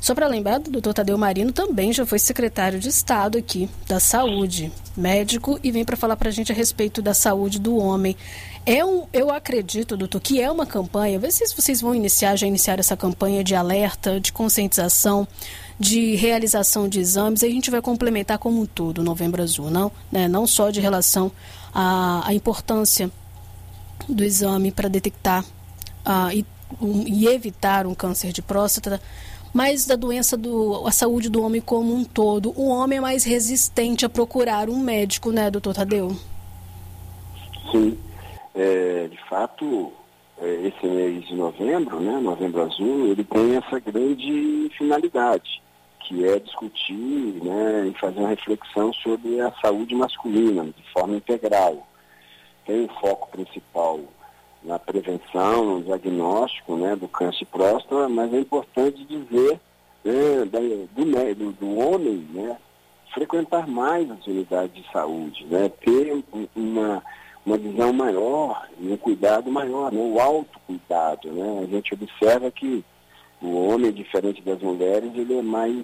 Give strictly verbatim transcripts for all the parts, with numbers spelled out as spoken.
Só para lembrar, o doutor Tadeu Marino também já foi secretário de Estado aqui da Saúde, médico, e vem para falar para a gente a respeito da saúde do homem. É um, eu acredito, doutor, que é uma campanha, vê se vocês vão iniciar, já iniciar essa campanha de alerta, de conscientização, de realização de exames, e a gente vai complementar como um todo o Novembro Azul, não, né? Não só de relação à, à importância do exame para detectar uh, e, um, e evitar um câncer de próstata, mas da doença, do, a saúde do homem como um todo. O homem é mais resistente a procurar um médico, né, doutor Tadeu? Sim, é, de fato, é, esse mês de novembro, né, Novembro Azul, ele tem essa grande finalidade, que é discutir, né, e fazer uma reflexão sobre a saúde masculina, de forma integral. Tem o foco principal na prevenção, no diagnóstico, né, do câncer de próstata, mas é importante dizer, né, do, do, do homem, né, frequentar mais as unidades de saúde, né, ter uma, uma visão maior, um cuidado maior, né, o autocuidado, né. A gente observa que o homem, diferente das mulheres, ele é mais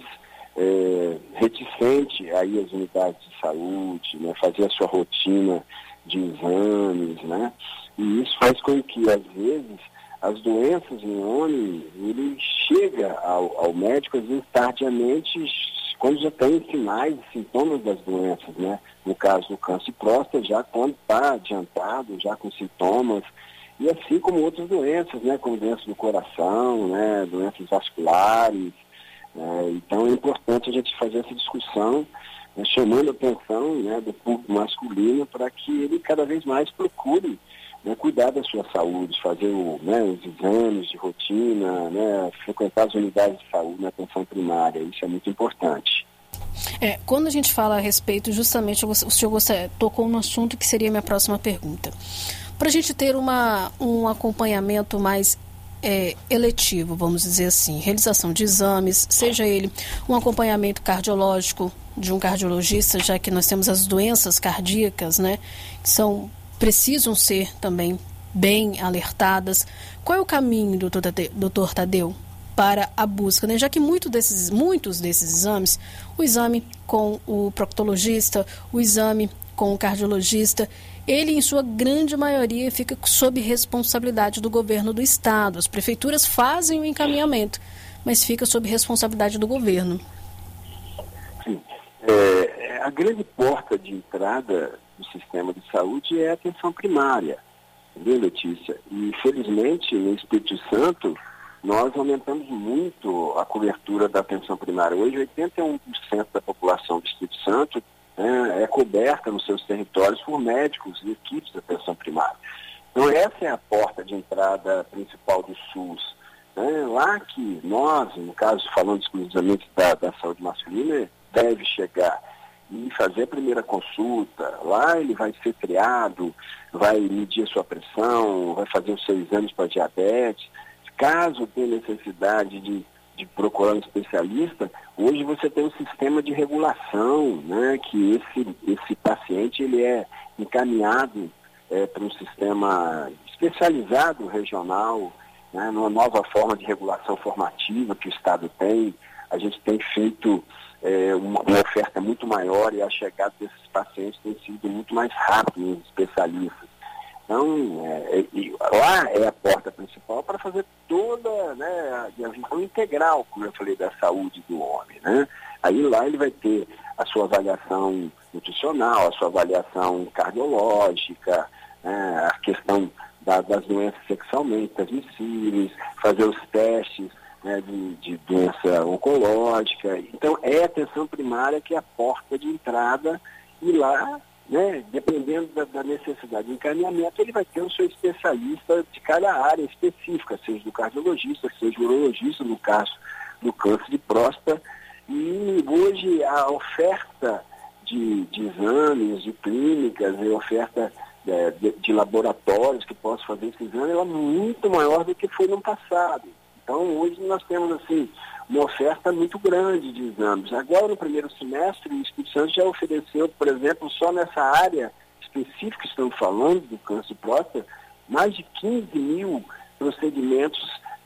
é, reticente a ir às unidades de saúde, né, fazer a sua rotina de exames, né? E isso faz com que, às vezes, as doenças no homem, ele chega ao, ao médico, às vezes, tardiamente, quando já tem sinais e sintomas das doenças, né? No caso do câncer de próstata, já quando está adiantado, já com sintomas, e assim como outras doenças, né? Como doenças do coração, né? Doenças vasculares. Né? Então, é importante a gente fazer essa discussão, né, chamando a atenção, né, do público masculino para que ele cada vez mais procure, né, cuidar da sua saúde, fazer o, né, os exames de rotina, né, frequentar as unidades de saúde na atenção primária. Isso é muito importante. É, quando a gente fala a respeito, justamente o senhor você tocou no assunto que seria a minha próxima pergunta. Para a gente ter uma, um acompanhamento mais É, eletivo, vamos dizer assim, realização de exames, seja ele um acompanhamento cardiológico de um cardiologista, já que nós temos as doenças cardíacas, né, que são, precisam ser também bem alertadas. Qual é o caminho, doutor Tadeu, doutor Tadeu para a busca, né? Já que muito desses, muitos desses exames, o exame com o proctologista, o exame com o cardiologista, ele, em sua grande maioria, fica sob responsabilidade do governo do Estado. As prefeituras fazem o encaminhamento, mas fica sob responsabilidade do governo. Sim. É, a grande porta de entrada do sistema de saúde é a atenção primária, viu, Letícia? E, felizmente, no Espírito Santo, nós aumentamos muito a cobertura da atenção primária. Hoje, oitenta e um por cento da população do Espírito Santo É, é coberta nos seus territórios por médicos e equipes de atenção primária. Então, essa é a porta de entrada principal do SUS. Né? Lá que nós, no caso, falando exclusivamente da, da saúde masculina, deve chegar e fazer a primeira consulta. Lá ele vai ser triado, vai medir a sua pressão, vai fazer os seus exames para diabetes. Caso tenha necessidade de de procurar um especialista, hoje você tem um sistema de regulação, né, que esse, esse paciente ele é encaminhado é, para um sistema especializado regional, né, numa nova forma de regulação formativa que o Estado tem. A gente tem feito é, uma, uma oferta muito maior e a chegada desses pacientes tem sido muito mais rápida nos especialistas. Então, é, é, lá é a porta principal para fazer toda, né, a visão integral, como eu falei, da saúde do homem, né? Aí lá ele vai ter a sua avaliação nutricional, a sua avaliação cardiológica, né, a questão da, das doenças sexualmente transmissíveis, fazer os testes, né, de, de doença oncológica. Então, é a atenção primária que é a porta de entrada e lá, né, dependendo da, da necessidade de encaminhamento, ele vai ter o seu especialista de cada área específica, seja do cardiologista, seja do urologista, no caso do câncer de próstata. E hoje a oferta de, de exames, de clínicas, e oferta é, de, de laboratórios que possam fazer esse exame, ela é muito maior do que foi no passado. Então, hoje nós temos, assim, uma oferta muito grande de exames. Agora, no primeiro semestre, o Espírito Santo já ofereceu, por exemplo, só nessa área específica que estamos falando, do câncer de próstata, mais de quinze mil procedimentos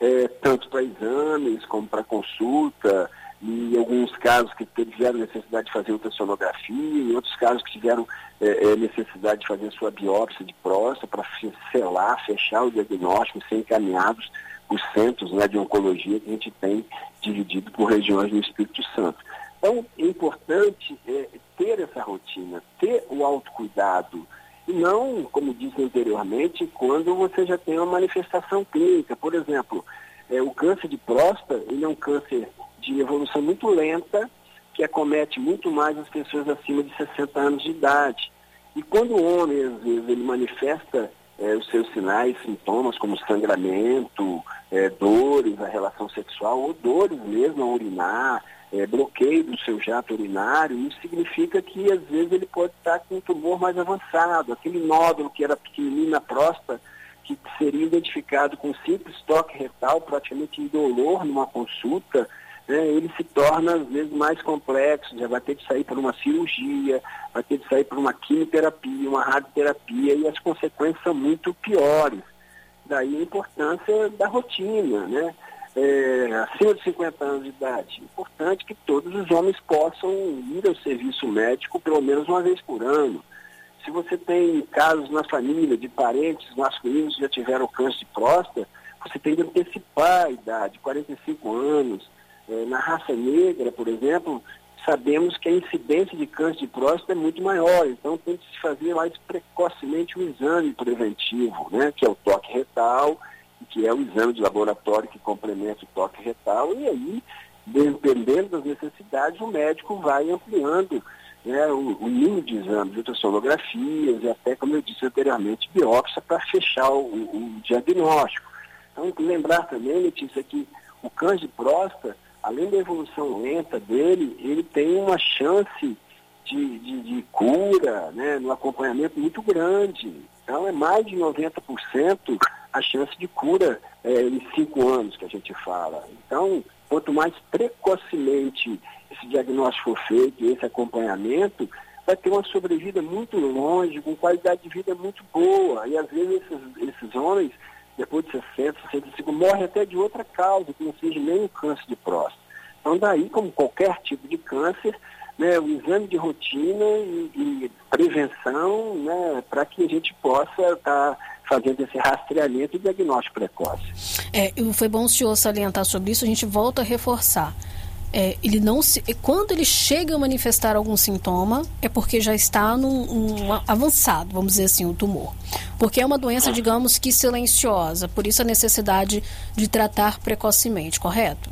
é, tanto para exames como para consulta, e em alguns casos que tiveram necessidade de fazer ultrassonografia, em outros casos que tiveram é, necessidade de fazer sua biópsia de próstata para selar, fechar o diagnóstico e ser encaminhados os centros, né, de oncologia que a gente tem dividido por regiões do Espírito Santo. Então, é importante é, ter essa rotina, ter o autocuidado, e não, como disse anteriormente, quando você já tem uma manifestação clínica. Por exemplo, é, o câncer de próstata, ele é um câncer de evolução muito lenta, que acomete muito mais as pessoas acima de sessenta anos de idade. E quando o homem, às vezes, ele manifesta é, os seus sinais, sintomas, como sangramento, é, dores na relação sexual, ou dores mesmo ao urinar, é, bloqueio do seu jato urinário, isso significa que, às vezes, ele pode estar com um tumor mais avançado, aquele nódulo que era pequenininho na próstata, que seria identificado com simples toque retal, praticamente indolor numa consulta, né, ele se torna, às vezes, mais complexo, já vai ter de sair por uma cirurgia, vai ter de sair por uma quimioterapia, uma radioterapia, e as consequências são muito piores. Daí a importância da rotina, né? É, acima de cinquenta anos de idade. É importante que todos os homens possam ir ao serviço médico pelo menos uma vez por ano. Se você tem casos na família de parentes masculinos que já tiveram câncer de próstata, você tem que antecipar a idade, quarenta e cinco anos. É, na raça negra, por exemplo, sabemos que a incidência de câncer de próstata é muito maior, então tem que se fazer mais precocemente um exame preventivo, né, que é o toque retal, que é o exame de laboratório que complementa o toque retal, e aí, dependendo das necessidades, o médico vai ampliando, né, o, o número de exames, de ultrassonografias e até, como eu disse anteriormente, biópsia para fechar o, o diagnóstico. Então, lembrar também, Letícia, que o câncer de próstata, além da evolução lenta dele, ele tem uma chance de, de, de cura, né, no acompanhamento muito grande. Então, é mais de noventa por cento a chance de cura é, em cinco anos que a gente fala. Então, quanto mais precocemente esse diagnóstico for feito, esse acompanhamento, vai ter uma sobrevida muito longe, com qualidade de vida muito boa. E, às vezes, esses, esses homens, depois de sessenta, sessenta e cinco, morre até de outra causa, que não seja nem o câncer de próstata. Então, daí, como qualquer tipo de câncer, né, o exame de rotina e, e prevenção, né, para que a gente possa estar tá fazendo esse rastreamento e diagnóstico precoce. É, foi bom o senhor salientar sobre isso, a gente volta a reforçar. É, ele não se, quando ele chega a manifestar algum sintoma, é porque já está num um avançado, vamos dizer assim, o tumor. Porque é uma doença, digamos que silenciosa, por isso a necessidade de tratar precocemente, correto?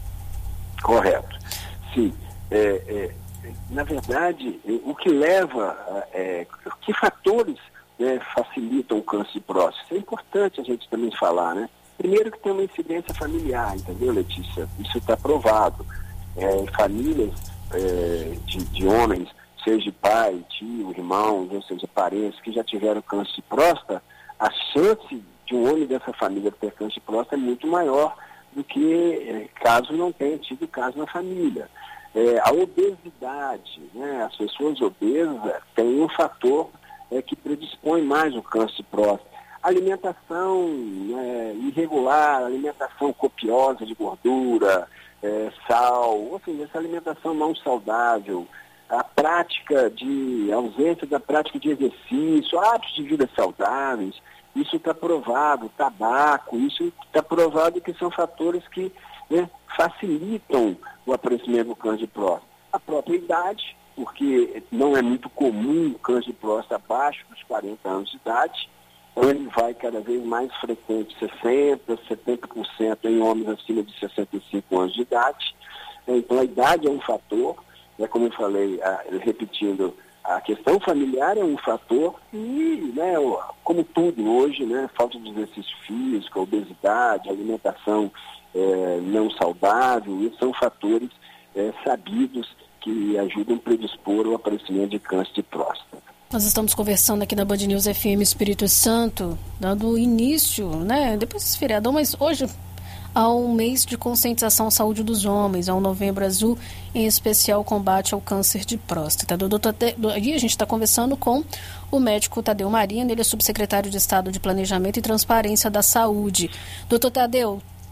Correto. Sim. É, é, na verdade, o que leva, é, que fatores, né, facilitam o câncer de próstata? É importante a gente também falar, né? Primeiro que tem uma incidência familiar, entendeu, Letícia? Isso está provado. É, famílias é, de, de homens, seja pai, tio, irmãos, ou seja, parentes que já tiveram câncer de próstata, a chance de um homem dessa família ter câncer de próstata é muito maior do que é, caso não tenha tido caso na família. É, a obesidade, né, as pessoas obesas têm um fator é, que predispõe mais o câncer de próstata. Alimentação é, irregular, alimentação copiosa de gordura, é, sal, ou seja, essa alimentação não saudável, a prática de, a ausência da prática de exercício, hábitos de vida saudáveis, isso está provado, tabaco, isso está provado que são fatores que, né, facilitam o aparecimento do câncer de próstata. A própria idade, porque não é muito comum o câncer de próstata abaixo dos quarenta anos de idade, então ele vai cada vez mais frequente, sessenta por cento, setenta por cento em homens acima de sessenta e cinco anos de idade. Então a idade é um fator, né, como eu falei, a, repetindo, a questão familiar é um fator e, né, como tudo hoje, né, falta de exercício físico, obesidade, alimentação é, não saudável, isso são fatores é, sabidos que ajudam a predispor o aparecimento de câncer de próstata. Nós estamos conversando aqui na Band News F M Espírito Santo, dando início, né, depois desse feriadão, mas hoje ao mês de conscientização à saúde dos homens, ao Novembro Azul, em especial combate ao câncer de próstata. Do doutor Te... Aqui a gente está conversando com o médico Tadeu Marinho, ele é subsecretário de Estado de Planejamento e Transparência da Saúde. Doutor Tadeu,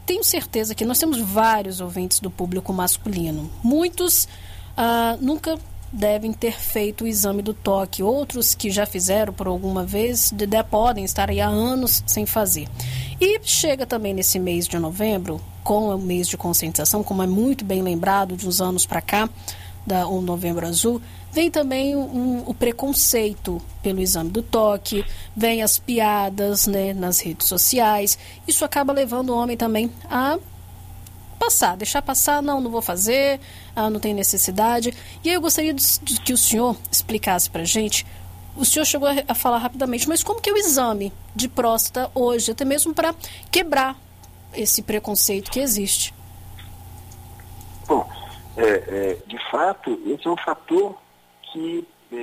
tenho certeza que nós temos vários ouvintes do público masculino. Muitos ah, nunca devem ter feito o exame do toque. Outros que já fizeram por alguma vez de, de, podem estar aí há anos sem fazer. E chega também nesse mês de novembro, com o mês de conscientização, como é muito bem lembrado de uns anos para cá, da, o Novembro Azul, vem também um, o preconceito pelo exame do toque, vem as piadas, né, nas redes sociais. Isso acaba levando o homem também a passar, deixar passar, não, não vou fazer, ah, não tem necessidade. E aí eu gostaria de, de que o senhor explicasse para a gente, o senhor chegou a, a falar rapidamente, mas como que é o exame de próstata hoje, até mesmo para quebrar esse preconceito que existe? Bom, é, é, de fato, esse é um fator que é,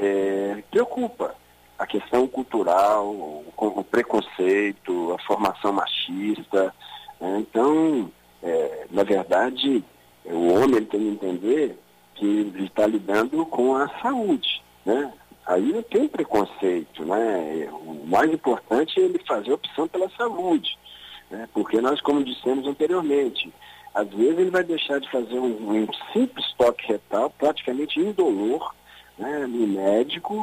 é, é, preocupa a questão cultural, o, o preconceito, a formação machista, né? Então, É, na verdade, o homem ele tem que entender que ele está lidando com a saúde, né? Aí não tem preconceito, né? O mais importante é ele fazer a opção pela saúde, né? Porque nós, como dissemos anteriormente, às vezes ele vai deixar de fazer um, um simples toque retal, praticamente indolor, né, no médico,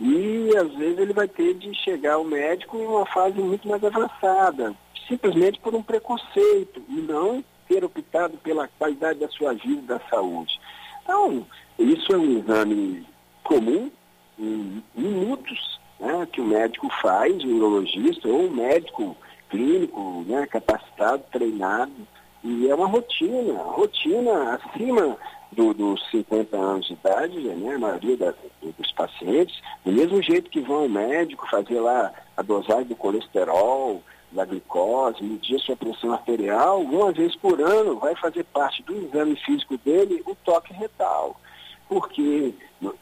e às vezes ele vai ter de chegar ao médico em uma fase muito mais avançada, simplesmente por um preconceito e não ter optado pela qualidade da sua vida e da saúde. Então, isso é um exame comum, em minutos, né, que o médico faz, o urologista ou o médico clínico, né, capacitado, treinado, e é uma rotina, rotina acima do, dos cinquenta anos de idade, né, a maioria da, dos pacientes, do mesmo jeito que vão ao médico fazer lá a dosagem do colesterol, da glicose, medir a sua pressão arterial, uma vez por ano vai fazer parte do exame físico dele o toque retal. Porque,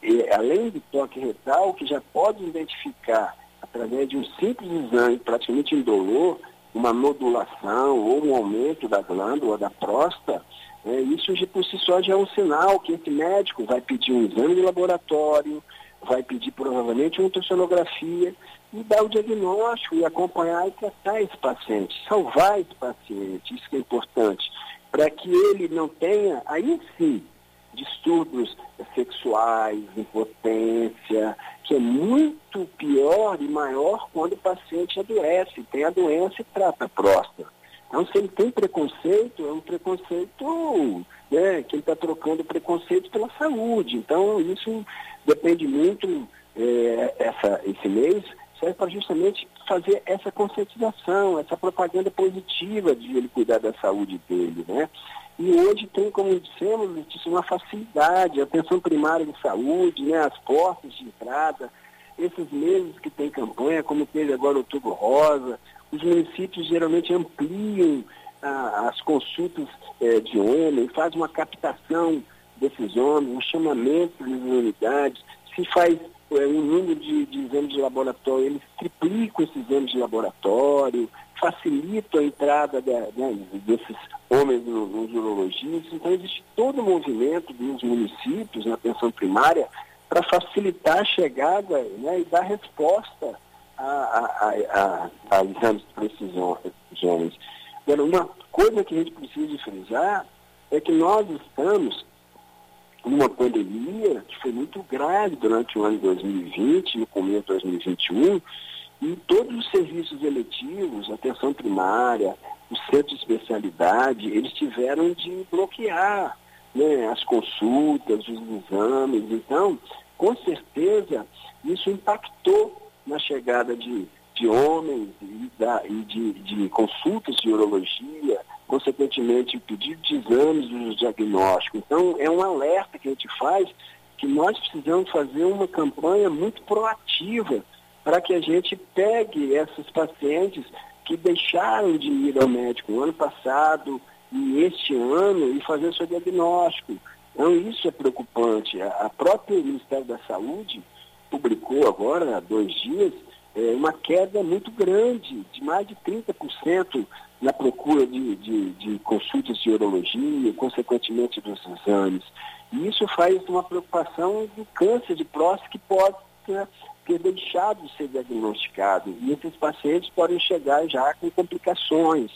além do toque retal, que já pode identificar, através de um simples exame praticamente indolor, uma nodulação ou um aumento da glândula, da próstata, é, isso de por si só já é um sinal que esse médico vai pedir um exame de laboratório, vai pedir provavelmente uma ultrassonografia e dar o diagnóstico e acompanhar e tratar esse paciente, salvar esse paciente, isso que é importante, para que ele não tenha, aí sim, distúrbios sexuais, impotência, que é muito pior e maior quando o paciente adoece, tem a doença e trata a próstata. Então, se ele tem preconceito, é um preconceito, né, que ele está trocando preconceito pela saúde. Então, isso depende muito, é, essa, esse mês serve para justamente fazer essa conscientização, essa propaganda positiva de ele cuidar da saúde dele, né? E hoje tem, como dissemos, uma facilidade, a atenção primária de saúde, né, as portas de entrada, esses meses que tem campanha, como teve agora o Outubro Rosa, os municípios geralmente ampliam ah, as consultas eh, de homens, faz uma captação desses homens, um chamamento das unidades, se faz eh, um número de, de exames de laboratório, eles triplicam esses exames de laboratório, facilitam a entrada da, né, desses homens no, nos urologistas. Então existe todo o movimento dos municípios na atenção primária para facilitar a chegada, né, e dar resposta a, a, a, a, a exames para esses homens. Agora, uma coisa que a gente precisa frisar é que nós estamos numa pandemia que foi muito grave durante o ano de dois mil e vinte, no começo de dois mil e vinte e um, e todos os serviços eletivos, atenção primária, os centros de especialidade, eles tiveram de bloquear, né, as consultas, os exames. Então, com certeza, isso impactou na chegada de, de homens e, da, e de, de consultas de urologia, consequentemente o pedido de exames e diagnóstico. Então, é um alerta que a gente faz que nós precisamos fazer uma campanha muito proativa para que a gente pegue esses pacientes que deixaram de ir ao médico no ano passado e este ano e fazer o seu diagnóstico. Então, isso é preocupante. A própria Ministério da Saúde publicou agora, há dois dias, é, uma queda muito grande, de mais de trinta por cento na procura de, de, de consultas de urologia, consequentemente dos exames. E isso faz uma preocupação do câncer de próstata que pode ter, ter deixado de ser diagnosticado. E esses pacientes podem chegar já com complicações.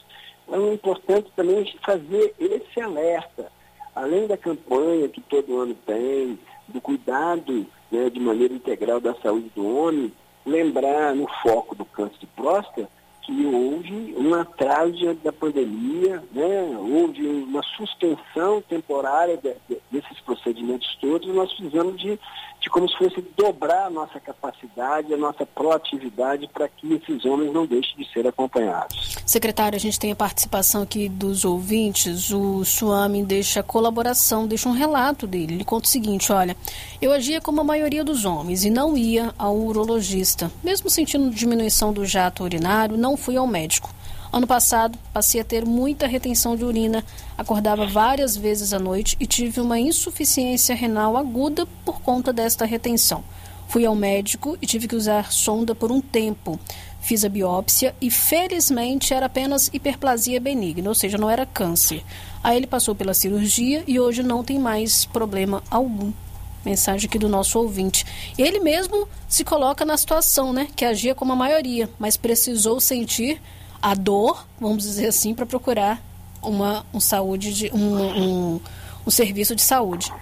Então é importante também fazer esse alerta, além da campanha que todo ano tem, do cuidado, né, de maneira integral da saúde do homem, lembrar no foco do câncer de próstata que houve um atraso da pandemia, né? Houve uma suspensão temporária de, de, desses procedimentos todos, e nós precisamos de, de como se fosse dobrar a nossa capacidade, a nossa proatividade para que esses homens não deixem de ser acompanhados. Secretário, a gente tem a participação aqui dos ouvintes. O Suami deixa a colaboração, deixa um relato dele. Ele conta o seguinte: olha, eu agia como a maioria dos homens e não ia ao urologista. Mesmo sentindo diminuição do jato urinário, não fui ao médico. Ano passado, passei a ter muita retenção de urina, acordava várias vezes à noite e tive uma insuficiência renal aguda por conta desta retenção. Fui ao médico e tive que usar sonda por um tempo. Fiz a biópsia e, felizmente, era apenas hiperplasia benigna, ou seja, não era câncer. Aí ele passou pela cirurgia e hoje não tem mais problema algum. Mensagem aqui do nosso ouvinte. Ele mesmo se coloca na situação, né, que agia como a maioria, mas precisou sentir a dor, vamos dizer assim, para procurar uma um saúde de, um, um, um serviço de saúde.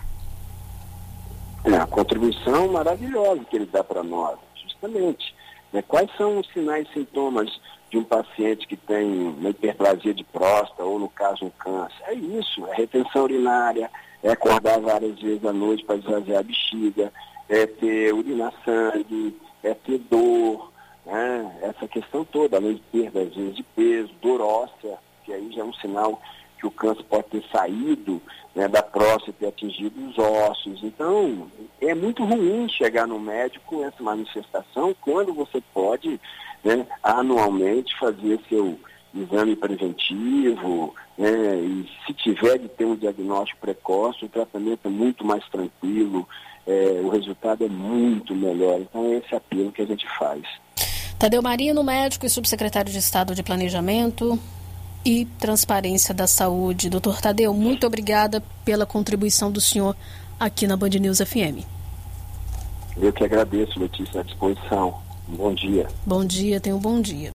É a contribuição maravilhosa que ele dá para nós, justamente. Né? Quais são os sinais e sintomas de um paciente que tem uma hiperplasia de próstata ou, no caso, um câncer? É isso, é retenção urinária, é acordar várias vezes à noite para esvaziar a bexiga, é ter urinar sangue, é ter dor, né? Essa questão toda, além de perda, às vezes, de peso, dor óssea, que aí já é um sinal que o câncer pode ter saído, né, da próstata e ter atingido os ossos. Então, é muito ruim chegar no médico com essa manifestação quando você pode, né, anualmente fazer seu exame preventivo, né, e se tiver de ter um diagnóstico precoce, o tratamento é muito mais tranquilo, é, o resultado é muito melhor. Então, é esse apelo que a gente faz. Tadeu Marino, médico e subsecretário de Estado de Planejamento e Transparência da Saúde. Doutor Tadeu, muito obrigada pela contribuição do senhor aqui na Band News F M. Eu que agradeço, Letícia, à disposição. Um bom dia. Bom dia, tenha um bom dia.